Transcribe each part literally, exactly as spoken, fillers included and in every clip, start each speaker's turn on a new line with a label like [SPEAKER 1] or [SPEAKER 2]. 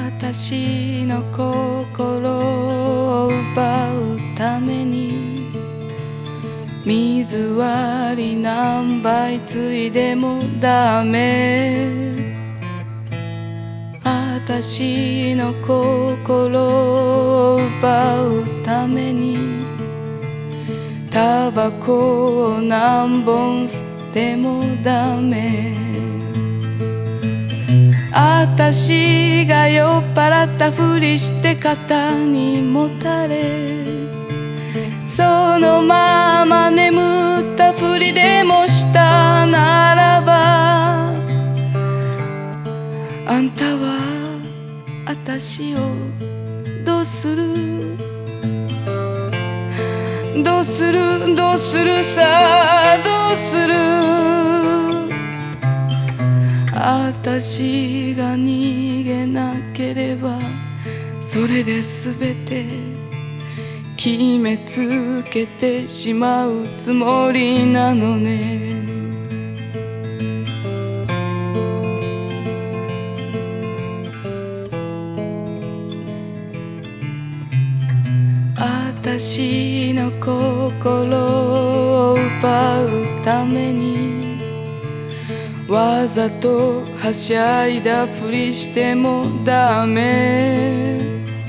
[SPEAKER 1] 私の心を奪うために水割り何杯ついでもダメ。私の心を奪うためにタバコを何本吸ってもダメ。私が酔っ払ったふりして肩にもたれ、そのまま眠ったふりでもしたならば、あんたは私をどうするどうするどうするさあどうする。私が逃げなければそれで全て決めつけてしまうつもりなのね。私の心を奪うためにわざとはしゃいだふりしてもダメ。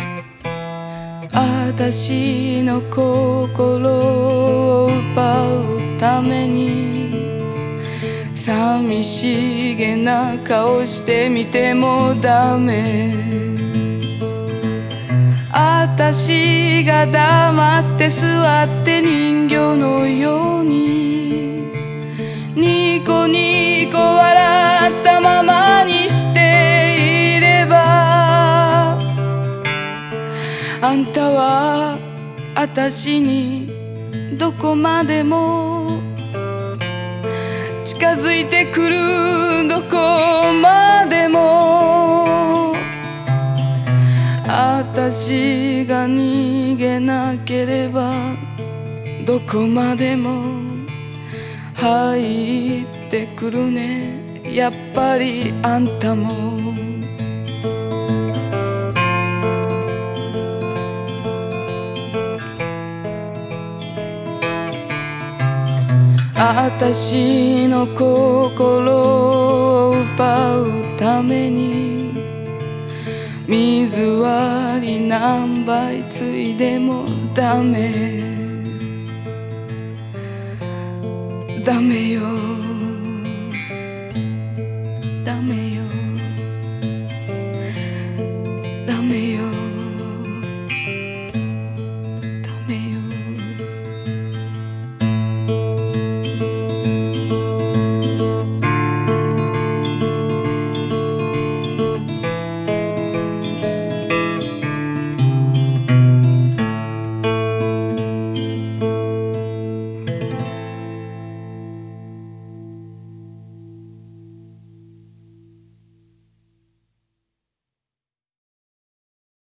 [SPEAKER 1] 私の心を奪うために寂しげな顔してみてもダメ。私が黙って座って人形のようにニコニコ笑ったままにしていれば、あんたは私にどこまでも近づいてくる、どこまでも。私が逃げなければどこまでも入ってくるね、やっぱりあんたも。私の心を奪うために水割り何杯ついでもダメ。ダメよダメよ。